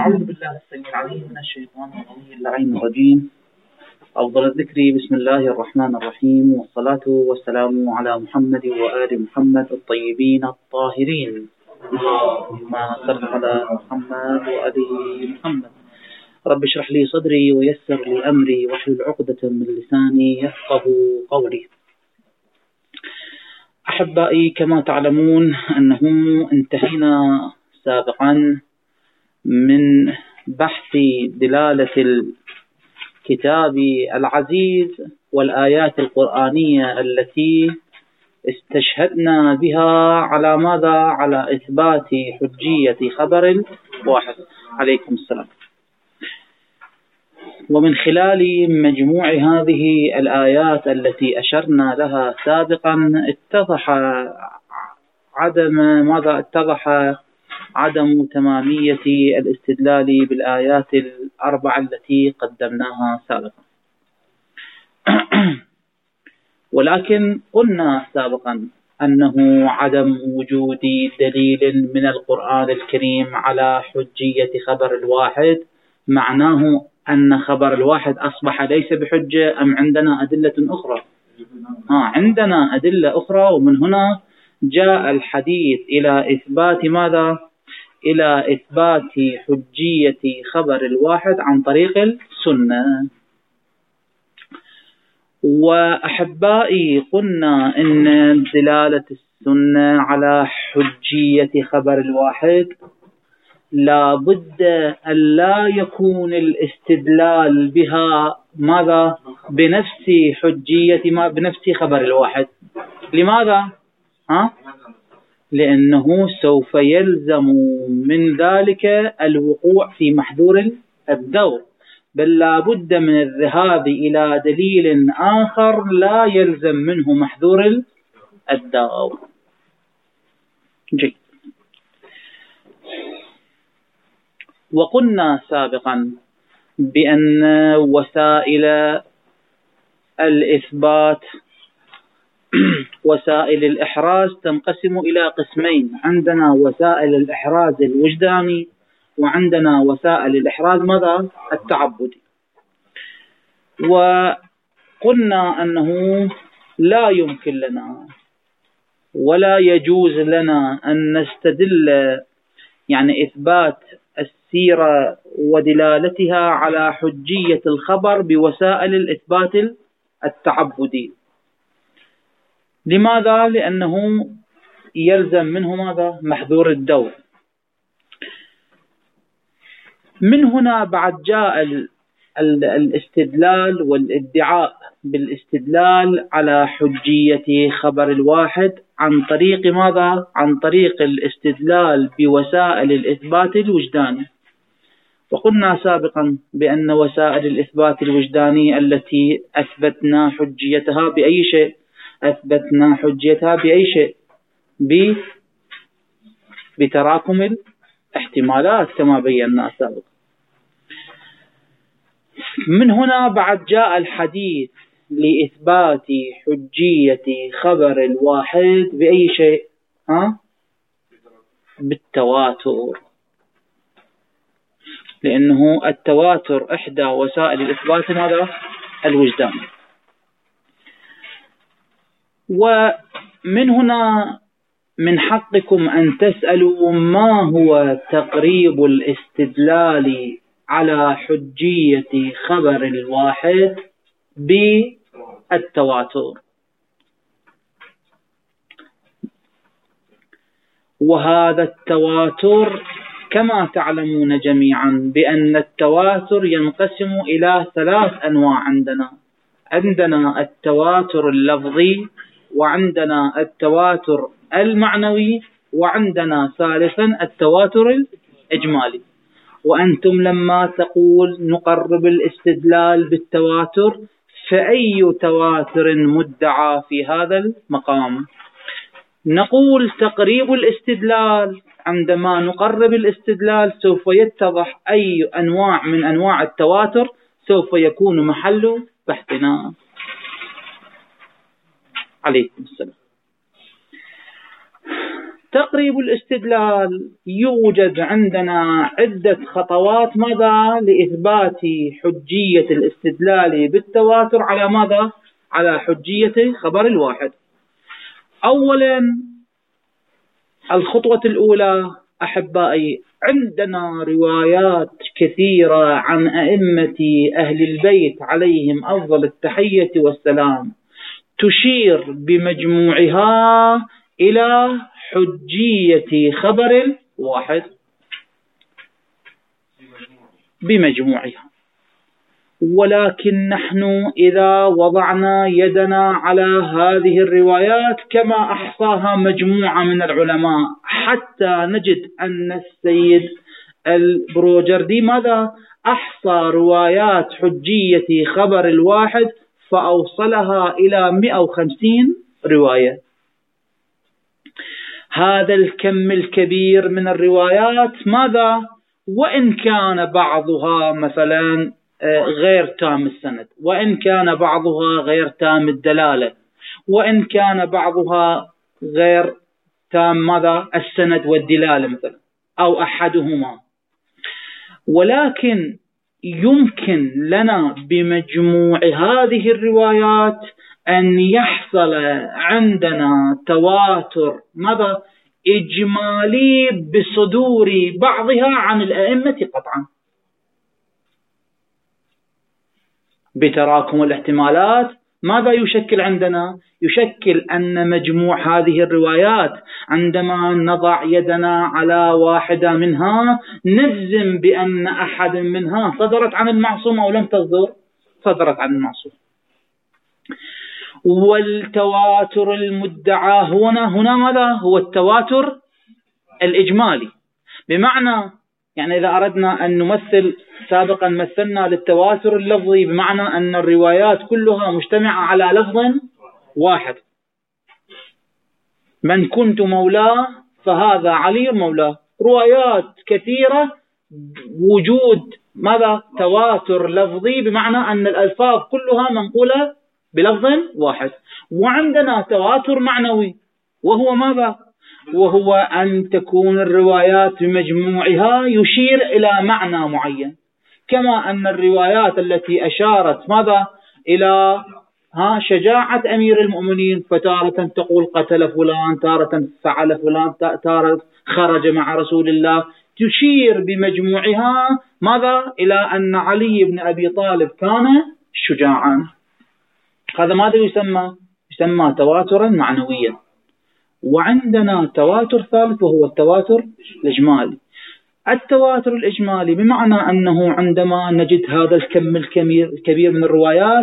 أعوذ بالله السميع العليم من الشيطان اللعين الرجيم. أفضل الذكر بسم الله الرحمن الرحيم، والصلاة والسلام على محمد وآل محمد الطيبين الطاهرين. اللهم صل على محمد وآل محمد. رب اشرح لي صدري ويسر لي أمري واحلل عقدة من لساني يفقه قولي. أحبائي، كما تعلمون أنه انتهينا سابقا من بحث دلالة الكتاب العزيز والآيات القرآنية التي استشهدنا بها على ماذا؟ على إثبات حجية خبر واحد. عليكم السلام. ومن خلال مجموع هذه الآيات التي أشرنا لها سابقا اتضح عدم تمامية الاستدلال بالآيات الأربعة التي قدمناها سابقا. ولكن قلنا سابقا أنه عدم وجود دليل من القرآن الكريم على حجية خبر الواحد معناه أن خبر الواحد أصبح ليس بحجة، أم عندنا أدلة أخرى؟ عندنا أدلة أخرى، ومن هنا جاء الحديث إلى إثبات ماذا؟ إلى إثبات حجية خبر الواحد عن طريق السنة. وأحبائي، قلنا إن دلالة السنة على حجية خبر الواحد لا بد أن لا يكون الاستدلال بها ماذا؟ بنفس حجية بنفس خبر الواحد. لماذا؟ لأنه سوف يلزم من ذلك الوقوع في محذور الدور، بل لا بد من الذهاب إلى دليل آخر لا يلزم منه محذور الدور. جيد. وقلنا سابقا بأن وسائل الإثبات وسائل الإحراز تنقسم إلى قسمين. عندنا وسائل الإحراز الوجداني، وعندنا وسائل الإحراز ماذا؟ التعبدي. وقلنا أنه لا يمكن لنا ولا يجوز لنا أن نستدل إثبات السيرة ودلالتها على حجية الخبر بوسائل الإثبات التعبدي. لماذا؟ لأنه يلزم منه ماذا؟ محذور الدور. من هنا بعد جاء الاستدلال والادعاء بالاستدلال على حجية خبر الواحد عن طريق ماذا؟ عن طريق الاستدلال بوسائل الإثبات الوجداني. وقلنا سابقا بأن وسائل الإثبات الوجداني التي أثبتنا حجيتها بأي شيء؟ أثبتنا حجيتها بأي شيء؟ بتراكم الاحتمالات كما بينا سابقا. من هنا بعد جاء الحديث لإثبات حجية خبر الواحد بأي شيء؟ بالتواتر، لأنه التواتر إحدى وسائل الإثبات هذا الوجدان. ومن هنا من حقكم أن تسألوا ما هو تقريب الاستدلال على حجية خبر الواحد بالتواتر. وهذا التواتر كما تعلمون جميعا بأن التواتر ينقسم إلى 3 أنواع. عندنا التواتر اللفظي، وعندنا التواتر المعنوي، وعندنا ثالثا التواتر الإجمالي. وأنتم لما تقول نقرب الاستدلال بالتواتر، فأي تواتر مدعى في هذا المقام؟ نقول تقريب الاستدلال. عندما نقرب الاستدلال سوف يتضح أي أنواع من أنواع التواتر سوف يكون محل بحثنا. عليكم السلام. تقريب الاستدلال يوجد عندنا عدة خطوات ماذا لإثبات حجية الاستدلال بالتواتر على ماذا؟ على حجية خبر الواحد. أولا الخطوة الأولى أحبائي، عندنا روايات كثيرة عن أئمة أهل البيت عليهم أفضل التحية والسلام تشير بمجموعها إلى حجية خبر الواحد بمجموعها، ولكن نحن إذا وضعنا يدنا على هذه الروايات كما أحصاها مجموعة من العلماء حتى نجد أن السيد البروجردي ماذا أحصى روايات حجية خبر الواحد فأوصلها إلى 150 رواية. هذا الكم الكبير من الروايات ماذا وإن كان بعضها مثلا غير تام السند، وإن كان بعضها غير تام الدلالة، وإن كان بعضها غير تام ماذا السند والدلالة مثلا أو أحدهما، ولكن يمكن لنا بمجموع هذه الروايات أن يحصل عندنا تواتر ماذا إجمالي بصدور بعضها عن الأئمة قطعا بتراكم الاحتمالات. ماذا يشكل عندنا؟ يشكل أن مجموع هذه الروايات عندما نضع يدنا على واحدة منها نجزم بأن أحد منها صدرت عن المعصوم أو لم تصدر، صدرت عن المعصوم. والتواتر المدعى هنا ماذا هو؟ التواتر الإجمالي، بمعنى يعني إذا أردنا أن نمثل سابقا مثلنا للتواتر اللفظي بمعنى أن الروايات كلها مجتمعة على لفظ واحد، من كنت مولاه فهذا علي مولاه. روايات كثيرة وجود ماذا تواتر لفظي بمعنى أن الألفاظ كلها منقولة بلفظ واحد. وعندنا تواتر معنوي وهو ماذا؟ وهو أن تكون الروايات بمجموعها يشير إلى معنى معين، كما أن الروايات التي أشارت ماذا إلى شجاعة أمير المؤمنين فتارة تقول قتل فلان، تارة فعل فلان، تارة خرج مع رسول الله، تشير بمجموعها ماذا إلى أن علي بن أبي طالب كان شجاعا. هذا ماذا يسمى؟ يسمى تواترا معنويا. وعندنا تواتر ثالث وهو التواتر الإجمالي. التواتر الإجمالي بمعنى أنه عندما نجد هذا الكم الكبير من الروايات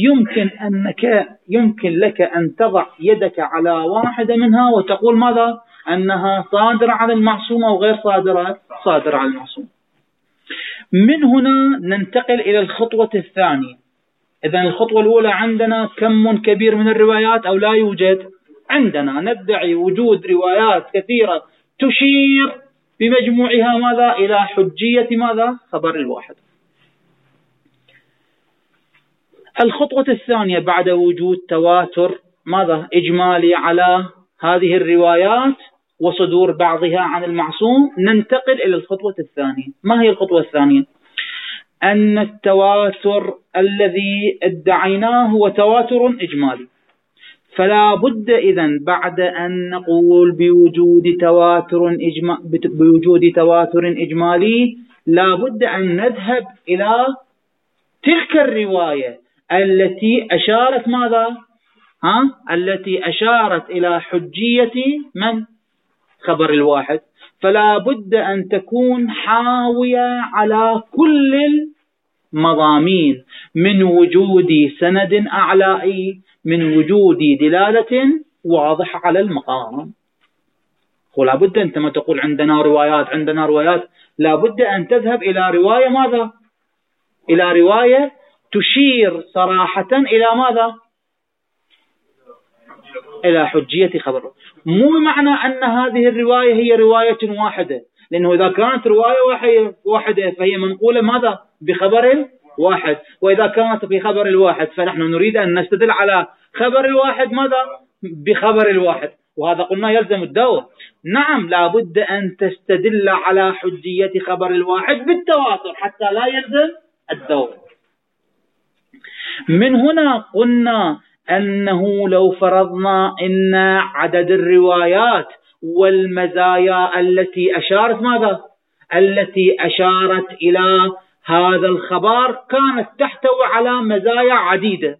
يمكن لك أن تضع يدك على واحدة منها وتقول ماذا؟ أنها صادرة عن المعصوم أو غير صادرة عن المعصوم. من هنا ننتقل إلى الخطوة الثانية. إذن الخطوة الأولى عندنا كم كبير من الروايات أو لا يوجد؟ عندنا ندعي وجود روايات كثيرة تشير بمجموعها ماذا إلى حجية ماذا خبر الواحد. الخطوة الثانية بعد وجود تواتر ماذا إجمالي على هذه الروايات وصدور بعضها عن المعصوم، ننتقل إلى الخطوة الثانية. ما هي الخطوة الثانية؟ أن التواتر الذي ادعيناه هو تواتر إجمالي، فلا بد إذن بعد أن نقول بوجود تواتر إجمالي لا بد أن نذهب إلى تلك الرواية التي أشارت ماذا؟ التي أشارت إلى حجية من؟ خبر الواحد. فلا بد أن تكون حاوية على كل المضامين من وجود سند أعلائي، من وجود دلالة واضحة على المقام. ولا بد أنت ما تقول عندنا روايات لا بد أن تذهب إلى رواية ماذا؟ إلى رواية تشير صراحة إلى ماذا؟ إلى حجية خبره. مو بمعنى أن هذه الرواية هي رواية واحدة، لأنه إذا كانت رواية واحدة فهي منقولة ماذا؟ بخبر واحد، وإذا كانت بخبر الواحد فنحن نريد أن نستدل على خبر الواحد ماذا؟ بخبر الواحد. وهذا قلنا يلزم الدور. نعم لابد أن تستدل على حجية خبر الواحد بالتواتر حتى لا يلزم الدور. من هنا قلنا أنه لو فرضنا أن عدد الروايات والمزايا التي أشارت ماذا؟ التي أشارت إلى هذا الخبر كانت تحتوي على مزايا عديدة،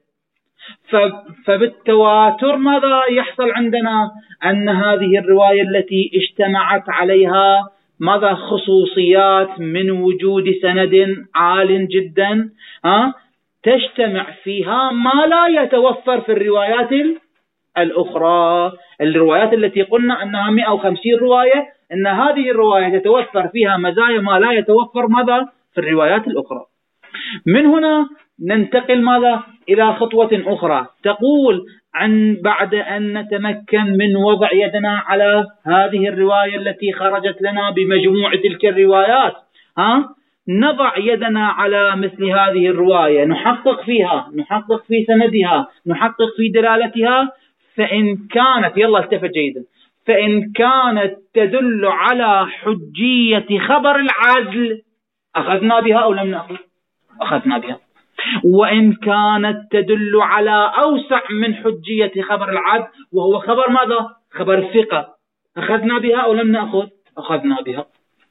فبالتواتر ماذا يحصل عندنا؟ أن هذه الرواية التي اجتمعت عليها ماذا؟ خصوصيات من وجود سند عال جدا، تجتمع فيها ما لا يتوفر في الروايات الأخرى. الروايات التي قلنا أنها 150 رواية، أن هذه الرواية تتوفر فيها مزايا ما لا يتوفر ماذا؟ في الروايات الأخرى. من هنا ننتقل ماذا؟ إلى خطوة أخرى تقول بعد أن نتمكن من وضع يدنا على هذه الرواية التي خرجت لنا بمجموع تلك الروايات، نضع يدنا على مثل هذه الرواية، نحقق فيها، نحقق في سندها، نحقق في دلالتها. فإن كانت، يلا التفت جيدا، فإن كانت تدل على حجية خبر العدل أخذنا بها أو لم نأخذ؟ أخذنا بها. وإن كانت تدل على أوسع من حجية خبر العدل وهو خبر ماذا؟ خبر الثقة، أخذنا بها أو لم نأخذ؟ أخذنا بها.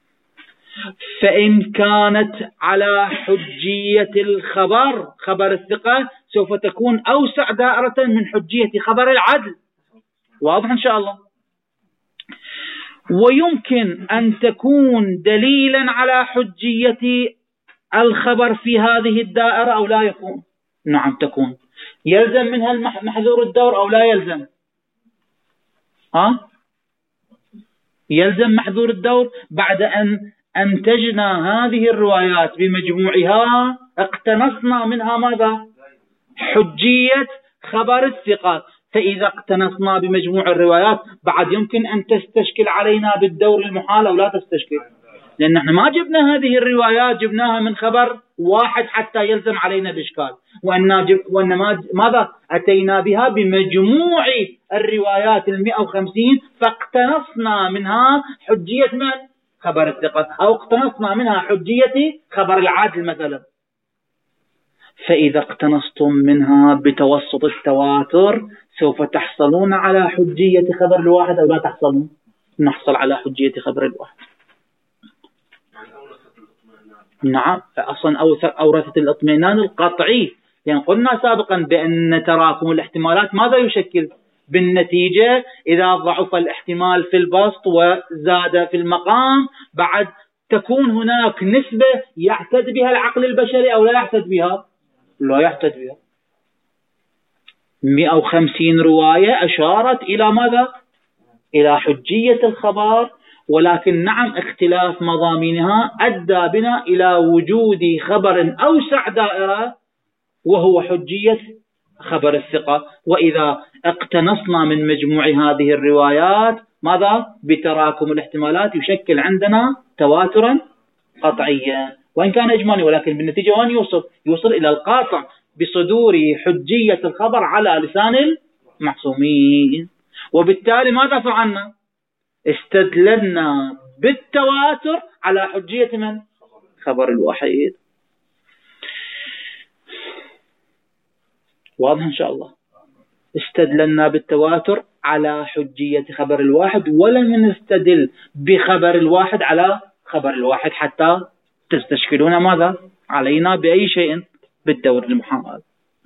فإن كانت على حجية الخبر خبر الثقة سوف تكون أوسع دائرة من حجية خبر العدل. واضح إن شاء الله؟ ويمكن أن تكون دليلا على حجية الخبر في هذه الدائرة أو لا يكون؟ نعم تكون. يلزم منها محذور الدور أو لا يلزم؟ يلزم محذور الدور. بعد أن أنتجنا هذه الروايات بمجموعها اقتنصنا منها ماذا؟ حجية خبر الثقة. فإذا اقتنصنا بمجموع الروايات بعد يمكن أن تستشكل علينا بالدور المحال أو لا تستشكل، لأن احنا ما جبنا هذه الروايات، جبناها من خبر واحد حتى يلزم علينا الإشكال، وإنما ماذا؟ أتينا بها بمجموع الروايات 150 فاقتنصنا منها حجية من؟ خبر الثقة، أو اقتنصنا منها حجية خبر العدل مثلا. فإذا اقتنصتم منها بتوسط التواتر سوف تحصلون على حجية خبر الواحد أو لا تحصلون؟ نحصل على حجية خبر الواحد. نعم، فأصلا أورثت الاطمئنان القطعي، يعني قلنا سابقا بأن تراكم الاحتمالات ماذا يشكل؟ بالنتيجة إذا ضعف الاحتمال في البسط وزاد في المقام بعد تكون هناك نسبة يعتد بها العقل البشري أو لا يعتد بها؟ لا يعتد بها. 150 رواية أشارت إلى ماذا؟ إلى حجية الخبر، ولكن نعم اختلاف مضامينها أدى بنا إلى وجود خبر أوسع دائرة وهو حجية خبر الثقة. وإذا اقتنصنا من مجموع هذه الروايات ماذا؟ بتراكم الاحتمالات يشكل عندنا تواترا قطعيا، وإن كان إجمالي، ولكن بالنتيجة وين يوصل إلى القاطع بصدور حجية الخبر على لسان المعصومين. وبالتالي ماذا فعلنا؟ استدللنا بالتواتر على حجية من؟ خبر الواحد. واضح إن شاء الله؟ استدللنا بالتواتر على حجية خبر الواحد، ولم نستدل بخبر الواحد على خبر الواحد حتى تستشكلون ماذا؟ علينا بأي شيء بالدور المحال.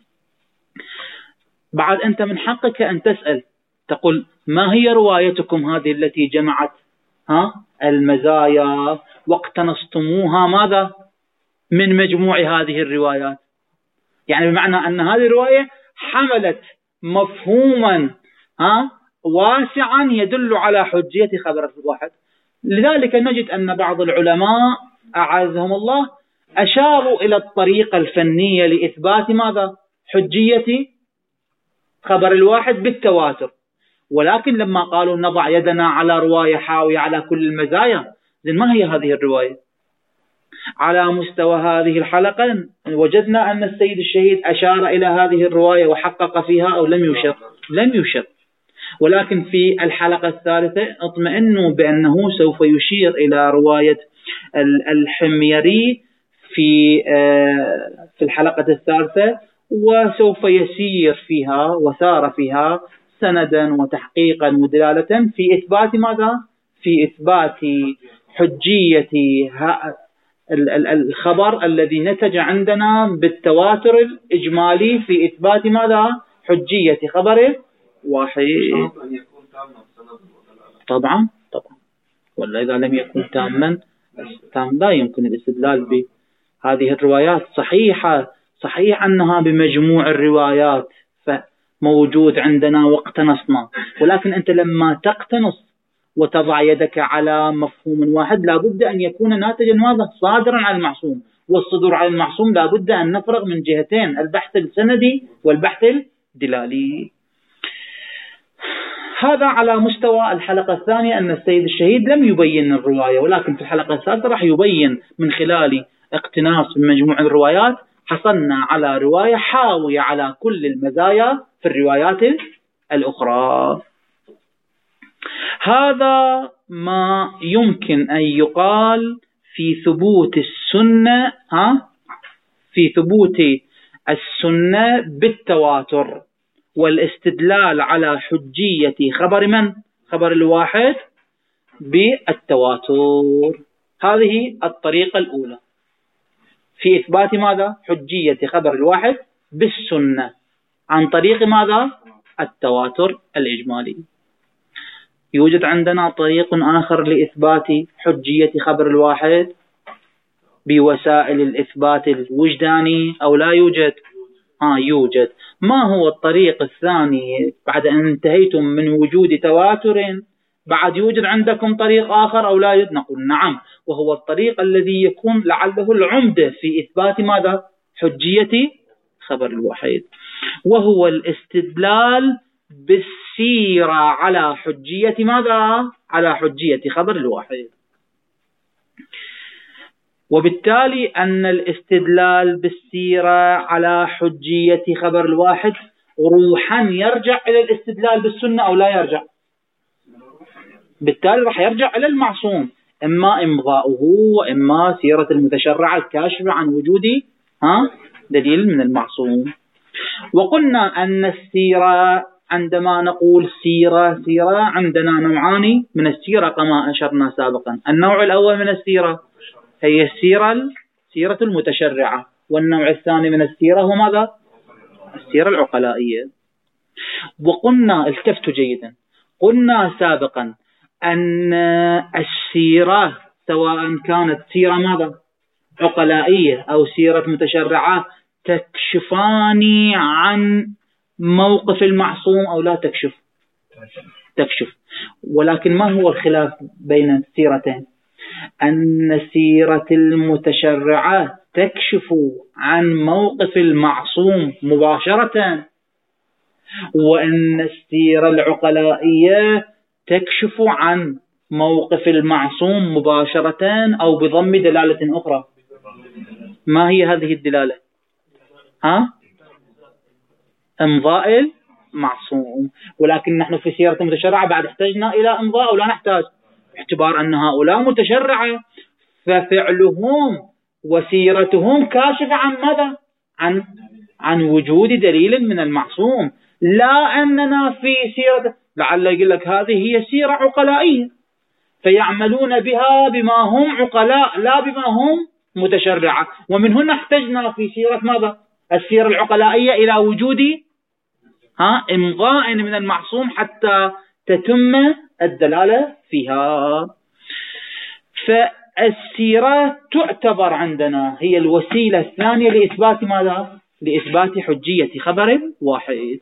بعد أنت من حقك أن تسأل، تقول ما هي روايتكم هذه التي جمعت المزايا واقتنصتموها ماذا؟ من مجموع هذه الروايات، يعني بمعنى أن هذه الرواية حملت مفهوما واسعا يدل على حجية خبر الواحد. لذلك نجد أن بعض العلماء أعزهم الله أشاروا إلى الطريقة الفنية لإثبات ماذا؟ حجية خبر الواحد بالتواتر، ولكن لما قالوا نضع يدنا على رواية حاوية على كل المزايا، ما هي هذه الرواية؟ على مستوى هذه الحلقة وجدنا أن السيد الشهيد أشار إلى هذه الرواية وحقق فيها أو لم يشر؟ لم يشر. ولكن في الحلقة الثالثة اطمئنوا بأنه سوف يشير إلى رواية الحميري في الحلقة الثالثة، وسوف يسير فيها وسار فيها سندا وتحقيقا ودلالة في إثبات ماذا؟ في إثبات حجية الخبر الذي نتج عندنا بالتواتر الإجمالي في إثبات ماذا؟ حجية خبر واحد. طبعا ولا إذا لم يكن تاما لا يمكن الاستدلال بهذه الروايات. صحيح أنها بمجموع الروايات موجود عندنا واقتنصنا، ولكن أنت لما تقتنص وتضع يدك على مفهوم واحد لابد أن يكون ناتجا ماذا؟ صادرا عن المعصوم، والصدور عن المعصوم لابد أن نفرغ من جهتين، البحث السندي والبحث الدلالي. هذا على مستوى الحلقة الثانية، أن السيد الشهيد لم يبين الرواية، ولكن في الحلقة الثالثة راح يبين من خلال اقتناص من مجموع الروايات حصلنا على رواية حاوية على كل المزايا في الروايات الأخرى. هذا ما يمكن أن يقال في ثبوت السنة، في ثبوت السنة بالتواتر والاستدلال على حجية خبر من؟ خبر الواحد بالتواتر. هذه الطريقة الأولى في إثبات ماذا؟ حجية خبر الواحد بالسنة عن طريق ماذا؟ التواتر الإجمالي. يوجد عندنا طريق آخر لإثبات حجية خبر الواحد بوسائل الإثبات الوجداني أو لا يوجد؟ يوجد. ما هو الطريق الثاني بعد أن انتهيتم من وجود تواتر؟ بعد يوجد عندكم طريق آخر أو لا يوجد؟ نقول نعم، وهو الطريق الذي يكون لعله العمدة في إثبات ماذا؟ حجية خبر الواحد، وهو الاستدلال بالسيرة على حجية ماذا؟ على حجية خبر الواحد. وبالتالي أن الاستدلال بالسيرة على حجية خبر الواحد روحا يرجع إلى الاستدلال بالسنة أو لا يرجع؟ بالتالي راح يرجع إلى المعصوم، إما إمضاؤه وإما سيرة المتشرع الكاشفة عن وجود دليل من المعصوم. وقلنا أن السيرة عندما نقول سيرة عندنا نوعان من السيرة كما أشرنا سابقا. النوع الأول من السيرة هي السيرة المتشرعة، والنوع الثاني من السيرة هو ماذا؟ السيرة العقلائية. وقلنا التفتوا جيدا، قلنا سابقا أن السيرة سواء كانت سيرة ماذا؟ عقلائية أو سيرة متشرعة تكشفان عن موقف المعصوم أو لا تكشف. ولكن ما هو الخلاف بين السيرتين؟ أن سيرة المتشرعة تكشف عن موقف المعصوم مباشرة، وأن السيرة العقلائية تكشف عن موقف المعصوم مباشرة أو بضم دلالة أخرى. ما هي هذه الدلالة؟ امضاء المعصوم. ولكن نحن في سيرة المتشرعة بعد احتجنا إلى امضاء أو لا نحتاج؟ باعتبار أن هؤلاء متشرعة ففعلهم وسيرتهم كاشفة عن ماذا؟ عن وجود دليل من المعصوم. لا أننا في سيرة لعل يقول لك هذه هي سيرة عقلائية فيعملون بها بما هم عقلاء لا بما هم متشرعة، ومن هنا احتجنا في سيرة ماذا؟ السيرة العقلائية إلى وجود إمضاء من المعصوم حتى تتم الدلالة فيها. فالسيرة تعتبر عندنا هي الوسيلة الثانية لإثبات ماذا؟ لإثبات حجية خبر واحد.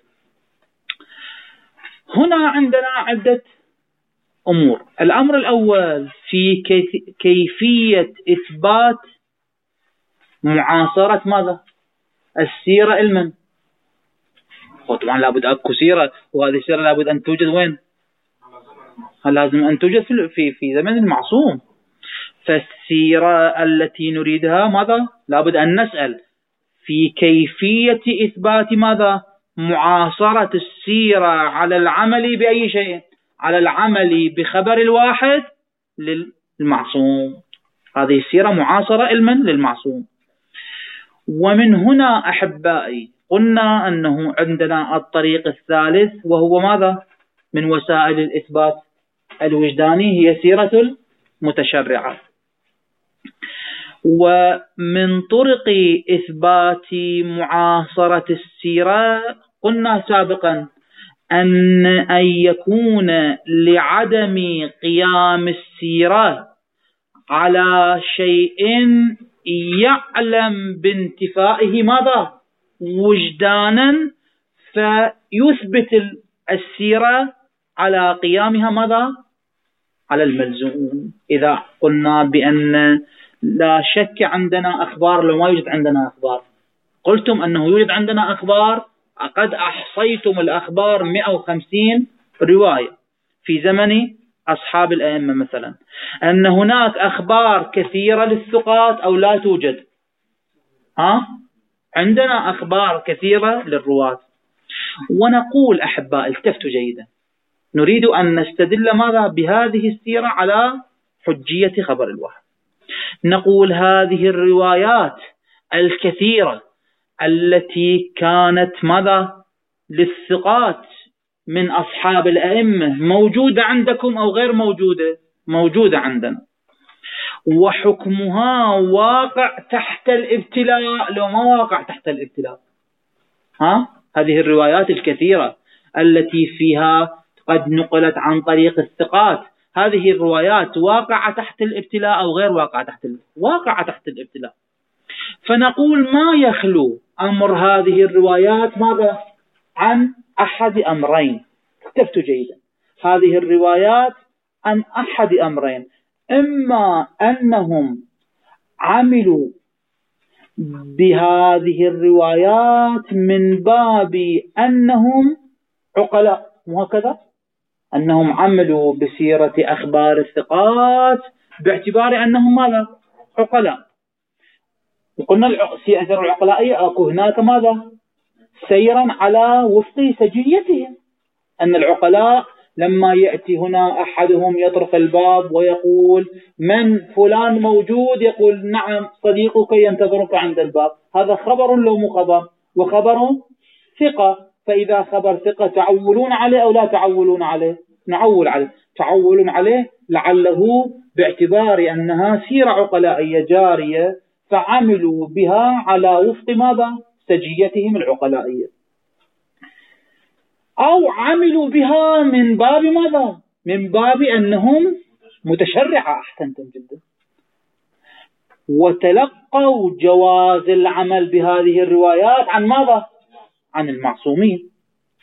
هنا عندنا عدة أمور. الأمر الأول في كيفية إثبات معاصرة ماذا؟ السيرة علما. طبعا لابد أكو سيرة، وهذه السيرة لابد أن توجد وين؟ لازم أن توجد في زمن المعصوم. فالسيرة التي نريدها ماذا؟ لابد أن نسأل في كيفية إثبات ماذا؟ معاصرة السيرة على العمل بأي شيء؟ على العمل بخبر الواحد للمعصوم. هذه السيرة معاصرة علما للمعصوم. ومن هنا أحبائي قلنا أنه عندنا الطريق الثالث، وهو ماذا؟ من وسائل الإثبات الوجداني هي سيرة المتشرعة. ومن طرق إثبات معاصرة السيرة قلنا سابقا أن يكون لعدم قيام السيرة على شيء يعلم بانتفائه ماذا؟ وجدانا، فيثبت السيرة على قيامها ماذا؟ على الملزوم. إذا قلنا بأن لا شك عندنا أخبار، لو ما يوجد عندنا أخبار، قلتم أنه يوجد عندنا أخبار، قد أحصيتم الأخبار 150 رواية في زمن أصحاب الأئمة مثلا، أن هناك أخبار كثيرة للثقات أو لا توجد؟ عندنا أخبار كثيرة للرواة. ونقول أحباء التفتوا جيدا، نريد أن نستدل ماذا؟ بهذه السيرة على حجية خبر الواحد. نقول هذه الروايات الكثيرة التي كانت ماذا؟ للثقات من أصحاب الأئمة، موجودة عندكم أو غير موجودة؟ موجودة عندنا. وحكمها واقع تحت الابتلاء لو ما واقع تحت الابتلاء؟ هذه الروايات الكثيرة التي فيها قد نقلت عن طريق الثقات، هذه الروايات واقعة تحت الابتلاء أو غير واقعة تحت الابتلاء؟ واقعة تحت الابتلاء. فنقول ما يخلو أمر هذه الروايات ماذا؟ عن أحد أمرين. اكتفتوا جيدا، هذه الروايات عن أحد أمرين: إما أنهم عملوا بهذه الروايات من باب أنهم عقلاء، وهكذا أنهم عملوا بسيرة أخبار الثقات باعتبار أنهم ماذا؟ عقلاء. وقلنا السيرة العقلائية أكو هناك ماذا؟ سيرا على وفق سجيتهم، أن العقلاء لما يأتي هنا أحدهم يطرق الباب ويقول من فلان موجود، يقول نعم صديقك ينتظرك عند الباب، هذا خبر لو مو خبر؟ وخبر ثقة. فإذا خبر ثقة تعولون عليه أو لا تعولون عليه؟ نعول عليه. تعول عليه لعله باعتبار أنها سيرة عقلائية جارية فعملوا بها على وفق ماذا؟ سجيتهم العقلائية. أو عملوا بها من باب ماذا؟ من باب أنهم متشرعة. أحسنتم جدا. وتلقوا جواز العمل بهذه الروايات عن ماذا؟ عن المعصومين.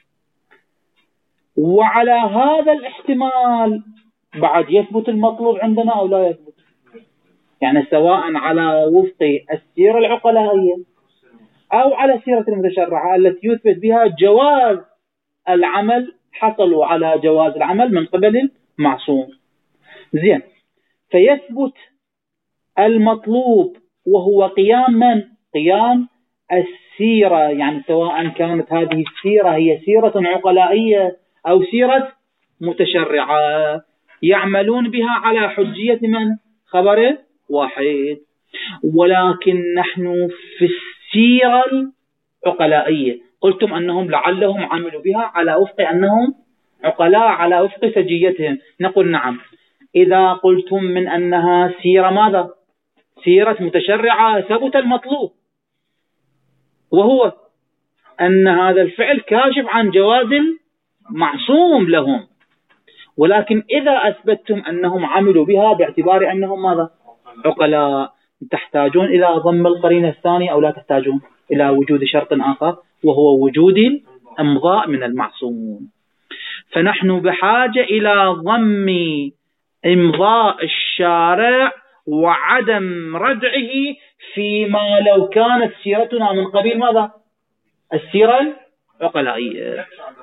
وعلى هذا الاحتمال بعد يثبت المطلوب عندنا أو لا يثبت؟ يعني سواء على وفق السيرة العقلائية أو على سيرة المتشرعة التي يثبت بها جواز العمل، حصلوا على جواز العمل من قبل المعصوم. زين، فيثبت المطلوب وهو قيام من؟ قيام السيرة، يعني سواء كانت هذه السيرة هي سيرة عقلائية أو سيرة متشرعة، يعملون بها على حجية من؟ خبر واحد. ولكن نحن في السيرة العقلائية قلتم أنهم لعلهم عملوا بها على وفق أنهم عقلاء، على وفق سجيتهم. نقول نعم، إذا قلتم من أنها سيرة ماذا؟ سيرة متشرعة، ثبت المطلوب وهو أن هذا الفعل كاشف عن جواز المعصوم لهم. ولكن إذا أثبتتم أنهم عملوا بها باعتبار أنهم ماذا؟ عقلاء، تحتاجون إلى ضم القرينة الثانية أو لا تحتاجون إلى وجود شرط آخر وهو وجود الإمضاء من المعصوم. فنحن بحاجة إلى ضم إمضاء الشارع وعدم ردعه فيما لو كانت سيرتنا من قبيل ماذا؟ السيرة العقلائية.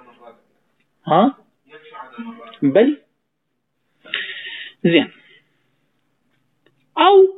بل زين. أو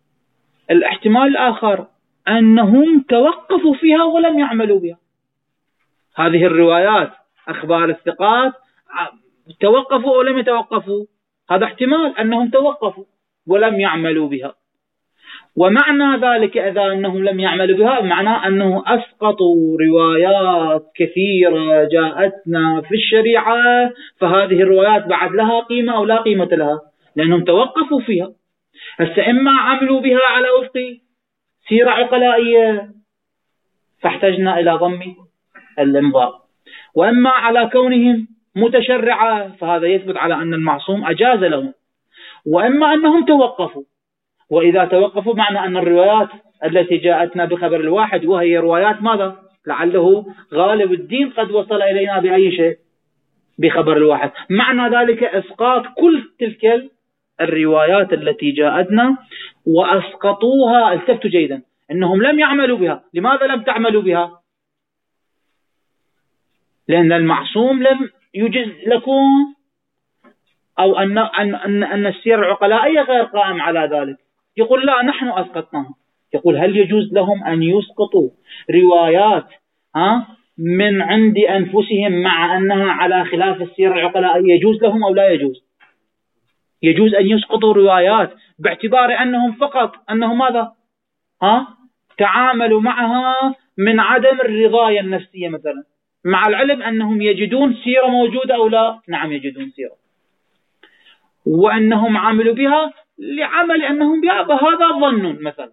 الاحتمال الآخر أنهم توقفوا فيها ولم يعملوا بها. هذه الروايات أخبار الثقات توقفوا أو لم يتوقفوا؟ هذا احتمال أنهم توقفوا ولم يعملوا بها. ومعنى ذلك إذا أنهم لم يعملوا بها معناه أنه أسقطوا روايات كثيرة جاءتنا في الشريعة، فهذه الروايات بعد لها قيمة أو لا قيمة لها لأنهم توقفوا فيها. هسه إما عملوا بها على وفق سيرة عقلائية فاحتجنا إلى ضم الإمضاء، وإما على كونهم متشرعة فهذا يثبت على أن المعصوم أجاز لهم، وإما أنهم توقفوا. وإذا توقفوا معنى أن الروايات التي جاءتنا بخبر الواحد وهي روايات ماذا؟ لعله غالب الدين قد وصل إلينا بأي شيء؟ بخبر الواحد. معنى ذلك إسقاط كل تلك الروايات التي جاءتنا وأسقطوها. التفتوا جيدا أنهم لم يعملوا بها. لماذا لم تعملوا بها؟ لأن المعصوم لم يجز لكم، أو أن السير العقلائية غير قائم على ذلك. يقول لا نحن أسقطناها. يقول هل يجوز لهم أن يسقطوا روايات من عند أنفسهم مع أنها على خلاف السير العقلائية؟ يجوز لهم أو لا يجوز؟ يجوز أن يسقطوا روايات باعتبار أنهم فقط أنهم ماذا؟ تعاملوا معها من عدم الرضاية النفسية مثلا، مع العلم أنهم يجدون سيرة موجودة أو لا؟ نعم يجدون سيرة، وأنهم عملوا بها لعمل أنهم هذا ظن مثلا،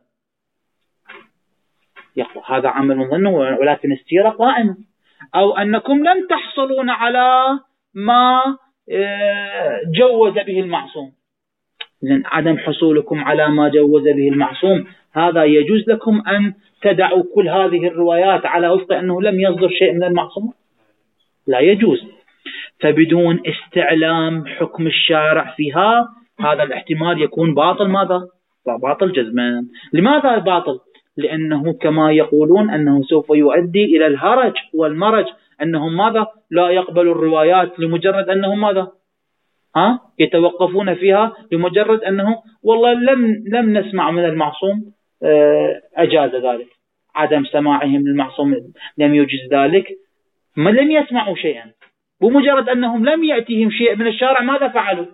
يقول هذا عمل ظن ولكن السيرة قائمة. أو أنكم لم تحصلون على ما جوز به المعصوم، لأن عدم حصولكم على ما جوز به المعصوم هذا يجوز لكم أن تدعوا كل هذه الروايات على وفق أنه لم يصدر شيء من المعصوم؟ لا يجوز. فبدون استعلام حكم الشارع فيها هذا الاحتمال يكون باطل. ماذا؟ باطل جزما. لماذا باطل؟ لأنه كما يقولون أنه سوف يؤدي إلى الهرج والمرج، أنهم ماذا؟ لا يقبلوا الروايات لمجرد أنهم ماذا؟ يتوقفون فيها لمجرد أنه والله لم نسمع من المعصوم أجاز ذلك. عدم سماعهم للمعصوم لم يجز ذلك، ما لم يسمعوا شيئا، بمجرد أنهم لم يأتيهم شيء من الشارع ماذا فعلوا؟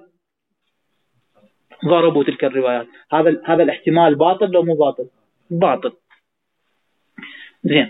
ضربوا تلك الروايات. هذا الاحتمال باطل لو مو باطل؟ باطل. زين.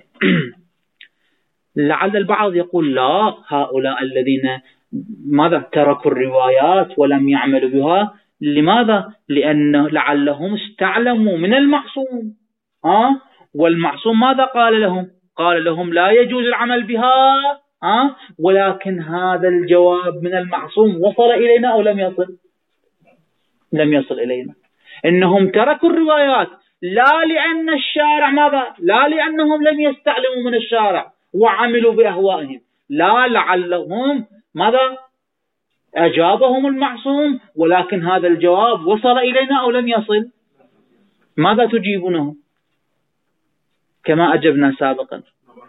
لعل البعض يقول لا، هؤلاء الذين ماذا تركوا الروايات ولم يعملوا بها لماذا؟ لأن لعلهم استعلموا من المعصوم. والمعصوم ماذا قال لهم؟ قال لهم لا يجوز العمل بها، ولكن هذا الجواب من المعصوم وصل إلينا أو لم يصل؟ لم يصل إلينا. إنهم تركوا الروايات لا لأن الشارع ماذا؟ لا لأنهم لم يستعلموا من الشارع وعملوا بأهوائهم، لا، لعلهم ماذا؟ أجابهم المعصوم، ولكن هذا الجواب وصل إلينا أو لم يصل؟ ماذا تجيبونه؟ كما أجبنا سابقا.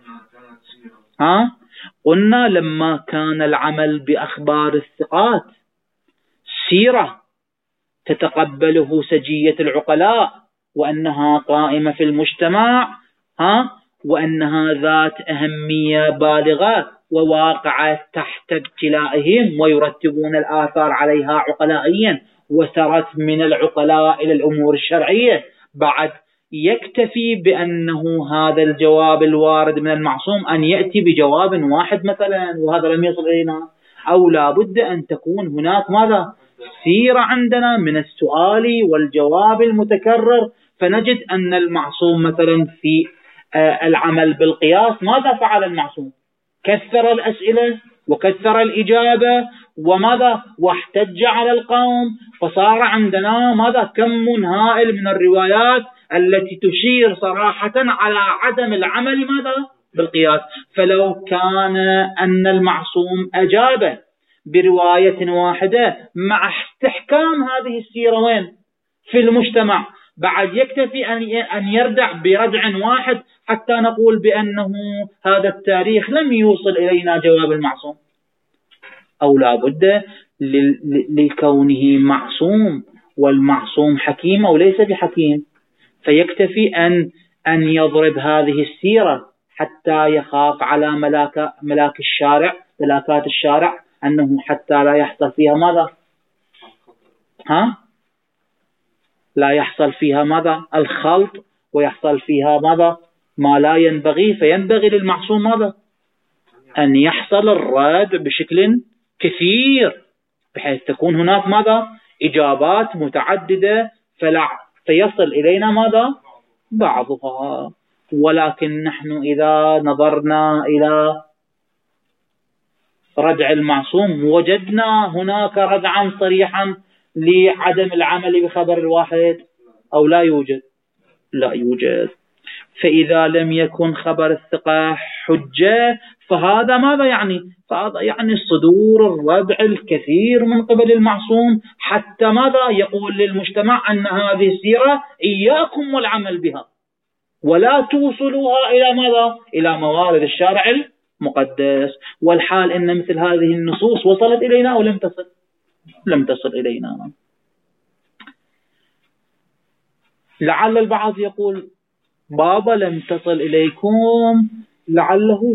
قلنا لما كان العمل بأخبار الثقات سيرة تتقبله سجية العقلاء وأنها قائمة في المجتمع، وأنها ذات أهمية بالغة وواقعة تحت ابتلائهم ويرتبون الآثار عليها عقلائيا وسرت من العقلاء إلى الأمور الشرعية، بعد يكتفي بأنه هذا الجواب الوارد من المعصوم أن يأتي بجواب واحد مثلا وهذا لم يصل إلينا؟ أو لا بد أن تكون هناك ماذا؟ سيرة عندنا من السؤال والجواب المتكرر، فنجد أن المعصوم مثلا في العمل بالقياس ماذا فعل المعصوم؟ كثر الأسئلة وكثر الإجابة وماذا؟ واحتج على القوم، فصار عندنا ماذا؟ كم هائل من الروايات التي تشير صراحة على عدم العمل ماذا؟ بالقياس. فلو كان أن المعصوم أجاب برواية واحدة مع استحكام هذه السيرة وين؟ في المجتمع، بعد يكتفي أن يردع بردع واحد حتى نقول بأنه هذا التاريخ لم يوصل إلينا جواب المعصوم، أو لا بد لكونه معصوم، والمعصوم حكيم أو ليس بحكيم، فيكتفي أن يضرب هذه السيرة حتى يخاف على ملاكات الشارع، أنه حتى لا يحصل فيها ماذا؟ لا يحصل فيها ماذا؟ الخلط، ويحصل فيها ماذا؟ ما لا ينبغي. فينبغي للمعصوم ماذا؟ أن يحصل الرد بشكل كثير، بحيث تكون هناك ماذا؟ إجابات متعددة، فيصل إلينا ماذا؟ بعضها. ولكن نحن إذا نظرنا إلى ردع المعصوم وجدنا هناك ردعا صريحا لعدم العمل بخبر الواحد أو لا يوجد؟ لا يوجد. فإذا لم يكن خبر الثقة حجة فهذا ماذا يعني؟ فهذا يعني صدور الردع الكثير من قبل المعصوم، حتى ماذا؟ يقول للمجتمع أن هذه السيرة إياكم والعمل بها، ولا توصلوها إلى ماذا؟ إلى موارد الشارع المقدس. والحال أن مثل هذه النصوص وصلت إلينا أو لم تصل؟ لم تصل إلينا. لعل البعض يقول بابا لم تصل إليكم لعله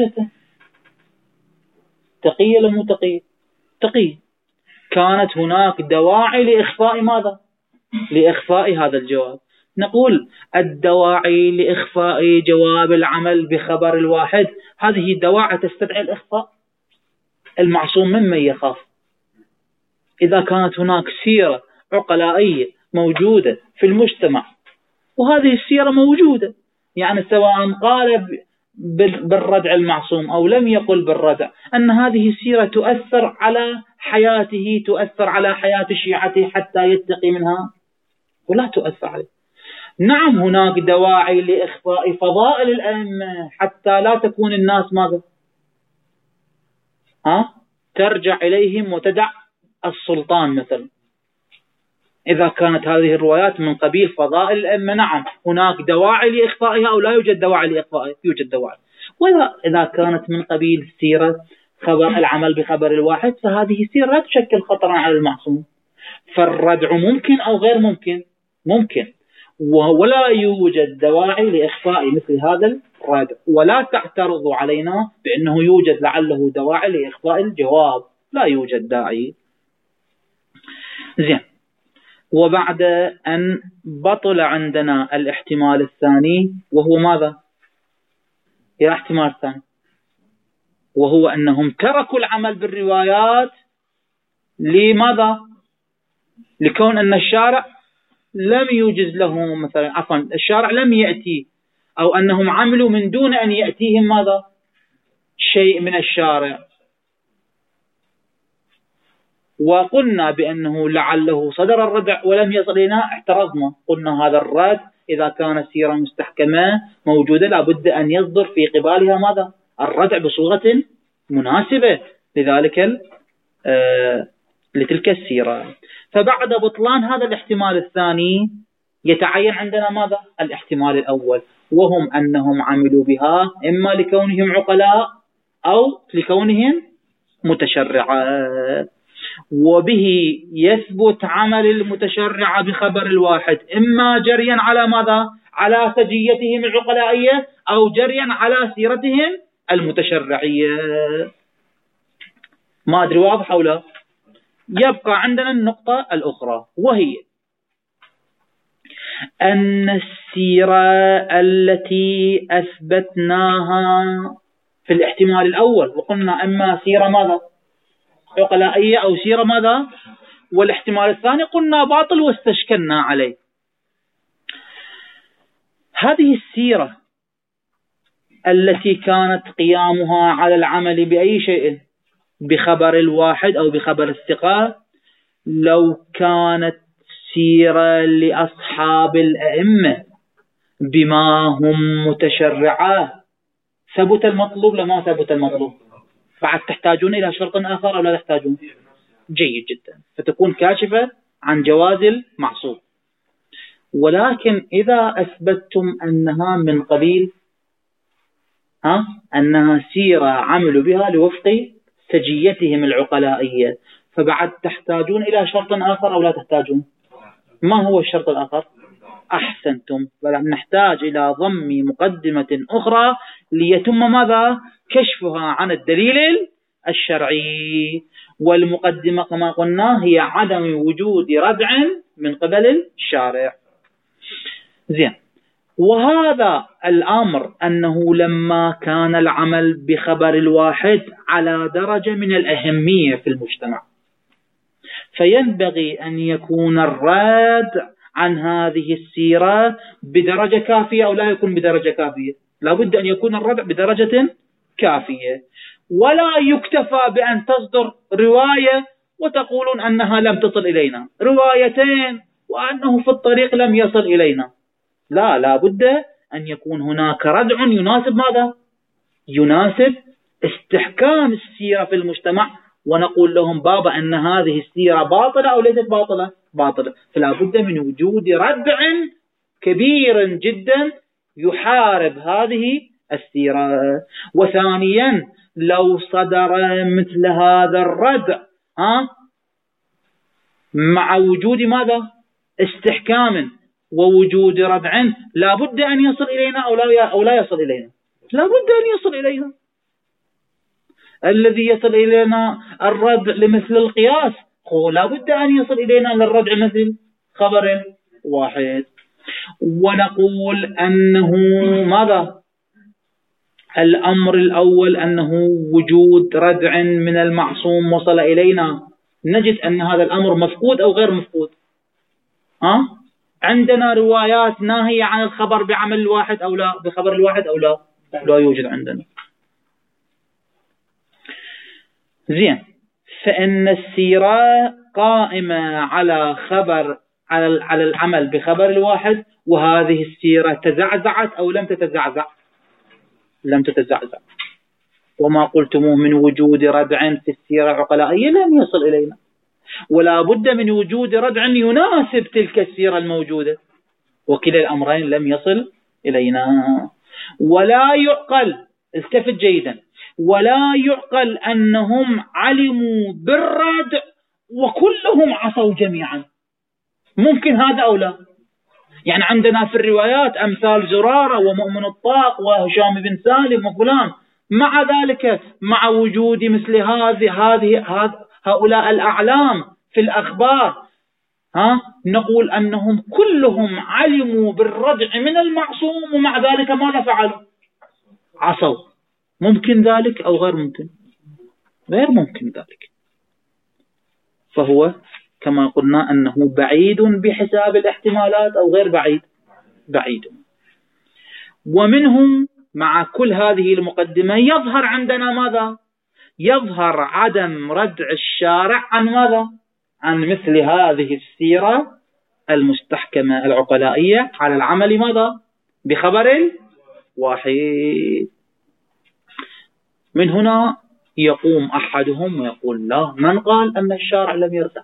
تقية لم تقية. كانت هناك دواعي لإخفاء ماذا؟ لإخفاء هذا الجواب. نقول الدواعي لإخفاء جواب العمل بخبر الواحد هذه دواعي تستدعي الإخفاء. المعصوم ممن يخاف؟ إذا كانت هناك سيرة عقلائية موجودة في المجتمع، وهذه السيرة موجودة، يعني سواء قال بالردع المعصوم أو لم يقل بالردع، أن هذه السيرة تؤثر على حياته، تؤثر على حياة شيعته حتى يتقي منها، ولا تؤثر عليه. نعم هناك دواعي لإخفاء فضائل الأئمة حتى لا تكون الناس ماذا؟ ترجع إليهم وتدع السلطان مثلا. إذا كانت هذه الروايات من قبيل فضائل الأئمة، نعم هناك دواعي لإخفائها أو لا يوجد دواعي لإخفائها؟ يوجد دواعي. وإذا كانت من قبيل سيرة خبر العمل بخبر الواحد فهذه سيرة لا تشكل خطرا على المعصوم. فالردع ممكن أو غير ممكن، ولا يوجد دواعي لإخفاء مثل هذا الردع. ولا تعترضوا علينا بأنه يوجد لعله دواعي لإخفاء الجواب، لا يوجد داعي. زين. وبعد أن بطل عندنا الاحتمال الثاني، وهو ماذا؟ يا احتمال الثاني، وهو أنهم تركوا العمل بالروايات. لماذا؟ لكون أن الشارع لم يوجز له مثلا، عفوا الشارع لم يأتي، أو أنهم عملوا من دون أن يأتيهم ماذا؟ شيء من الشارع. وقلنا بأنه لعله صدر الردع ولم يصل إلينا، اعترضنا، قلنا هذا الرد إذا كانت سيرة مستحكمة موجودة لابد أن يصدر في قبالها ماذا؟ الردع بصورة مناسبة لتلك السيرة. فبعد بطلان هذا الاحتمال الثاني يتعين عندنا ماذا؟ الاحتمال الأول، وهم أنهم عملوا بها إما لكونهم عقلاء أو لكونهم متشرعات. وبه يثبت عمل المتشرع بخبر الواحد إما جريا على ماذا؟ على سجيتهم العقلائية أو جريا على سيرتهم المتشرعية. ما أدري واضح أو لا؟ يبقى عندنا النقطة الأخرى، وهي أن السيرة التي أثبتناها في الاحتمال الأول، وقلنا إما سيرة ماذا؟ عقلائية أو سيرة ماذا؟ والاحتمال الثاني قلنا باطل واستشكلنا عليه. هذه السيرة التي كانت قيامها على العمل بأي شيء بخبر الواحد أو بخبر الثقة، لو كانت سيرة لأصحاب الأئمة بما هم متشرعات ثبت المطلوب لما ثبت المطلوب؟ بعد تحتاجون إلى شرط آخر أو لا تحتاجون؟ جيد جدا، فتكون كاشفة عن جواز المعصوم. ولكن إذا أثبتتم أنها من قبيل أنها سيرة عملوا بها لوفق سجيتهم العقلائية، فبعد تحتاجون إلى شرط آخر أو لا تحتاجون؟ ما هو الشرط الآخر؟ أحسنتم، نحتاج إلى ضم مقدمة أخرى ليتم ماذا؟ كشفها عن الدليل الشرعي. والمقدمة كما قلنا هي عدم وجود ردع من قبل الشارع. زين. وهذا الأمر أنه لما كان العمل بخبر الواحد على درجة من الأهمية في المجتمع، فينبغي أن يكون الرد عن هذه السيرة بدرجة كافية أو لا يكون بدرجة كافية. لا بد أن يكون الردع بدرجة كافية، ولا يكتفى بأن تصدر رواية وتقولون أنها لم تصل إلينا، روايتين وأنه في الطريق لم يصل إلينا. لا بد أن يكون هناك ردع يناسب ماذا؟ يناسب استحكام السيرة في المجتمع، ونقول لهم بابا أن هذه السيرة باطلة أو ليست باطلة؟ باطلة. فلا بد من وجود ردع كبير جدا يحارب هذه السيرة. وثانيا لو صدر مثل هذا الردع مع وجود ماذا؟ استحكام ووجود ردع، لا بد أن يصل إلينا أو لا يصل إلينا؟ لا بد أن يصل إلينا. الذي يصل إلينا الردع لمثل القياس لا بد أن يصل إلينا للردع مثل خبر واحد. ونقول أنه ماذا؟ الأمر الأول أنه وجود ردع من المعصوم وصل إلينا، نجد أن هذا الأمر مفقود أو غير مفقود. عندنا روايات ناهية عن الخبر بعمل الواحد أو لا، بخبر الواحد أو لا؟ لا يوجد عندنا. زين. فإن السيرة قائمة على خبر على العمل بخبر الواحد، وهذه السيرة تزعزعت أو لم تتزعزع؟ لم تتزعزع. وما قلتموه من وجود ردع في السيرة العقلائية لم يصل إلينا، ولا بد من وجود ردع يناسب تلك السيرة الموجودة، وكلا الأمرين لم يصل إلينا. ولا يعقل، التفت جيدا، ولا يعقل أنهم علموا بالردع وكلهم عصوا جميعا. ممكن هذا أو لا؟ يعني عندنا في الروايات أمثال زرارة ومؤمن الطاق وهشام بن سالم وفلان، مع ذلك مع وجود مثل هؤلاء الأعلام في الأخبار نقول أنهم كلهم علموا بالردع من المعصوم، ومع ذلك ماذا فعلوا؟ عصوا. ممكن ذلك أو غير ممكن؟ غير ممكن ذلك. فهو كما قلنا أنه بعيد بحساب الاحتمالات أو غير بعيد؟ بعيد. ومنه مع كل هذه المقدمة يظهر عندنا ماذا؟ يظهر عدم ردع الشارع عن ماذا؟ عن مثل هذه السيرة المستحكمة العقلائية على العمل ماذا؟ بخبر واحد. من هنا يقوم أحدهم ويقول لا، من قال أن الشارع لم يردع؟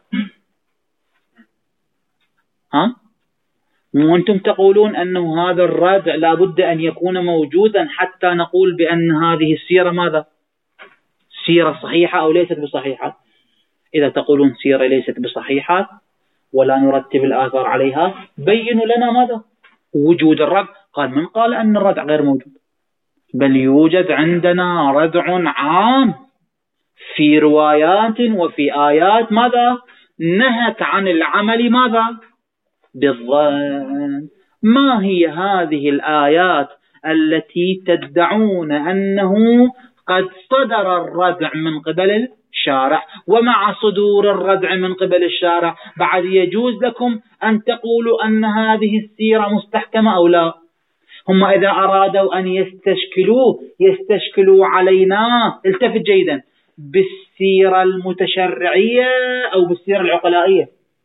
وأنتم تقولون أنه هذا الردع لا بد أن يكون موجودا حتى نقول بأن هذه السيرة ماذا؟ سيرة صحيحة أو ليست بصحيحة. إذا تقولون سيرة ليست بصحيحة ولا نرتب الآثار عليها، بينوا لنا ماذا؟ وجود الردع. قال من قال أن الردع غير موجود؟ بل يوجد عندنا ردع عام في روايات وفي آيات ماذا؟ نهت عن العمل ماذا؟ بالظن. ما هي هذه الآيات التي تدعون أنه قد صدر الردع من قبل الشارع؟ ومع صدور الردع من قبل الشارع بعد يجوز لكم أن تقولوا أن هذه السيرة مستحكمة أو لا؟ هم إذا أرادوا أن يستشكلوا علينا، التفت جيدا، بالسيرة المتشرعية أو بالسيرة العقلائية؟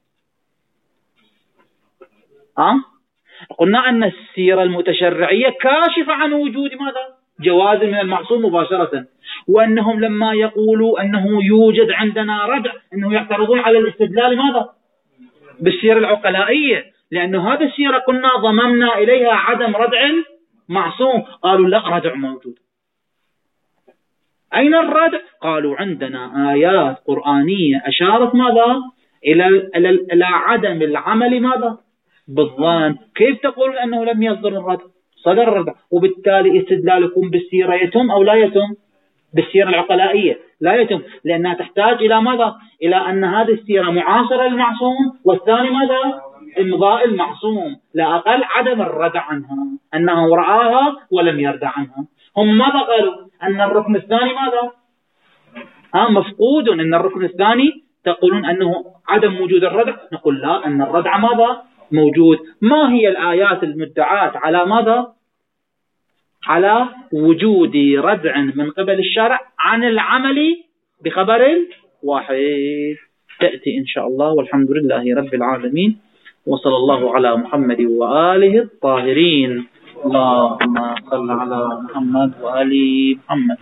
قلنا أن السيرة المتشرعية كاشفة عن وجود ماذا؟ جواز من المعصوم مباشرة، وأنهم لما يقولوا أنه يوجد عندنا ردع أنه يعترضون على الاستدلال ماذا؟ بالسيرة العقلائية، لأن هذه السيرة قلنا ضممنا إليها عدم ردع معصوم. قالوا لا، ردع موجود. أين الردع؟ قالوا عندنا آيات قرآنية أشارت ماذا؟ إلى عدم العمل ماذا؟ بالظن. كيف تقول أنه لم يصدر الردع؟ صدر الردع، وبالتالي استدلالكم بالسيرة يتم أو لا يتم؟ بالسيرة العقلائية لا يتم، لأنها تحتاج إلى ماذا؟ إلى أن هذه السيرة معاصرة للمعصوم، والثاني ماذا؟ إمضاء المعصوم، لا أقل عدم الردع عنها، أنه رآها ولم يردع عنها. هم ماذا قالوا؟ أن الركن الثاني ماذا؟ مفقود. أن الركن الثاني تقولون أنه عدم وجود الردع، نقول لا، أن الردع ماذا؟ موجود. ما هي الآيات المدعاة على ماذا؟ على وجود ردع من قبل الشرع عن العمل بخبر الواحد. تأتي إن شاء الله، والحمد لله رب العالمين، وصلى الله على محمد وآله الطاهرين. اللهم صل على محمد وآل محمد.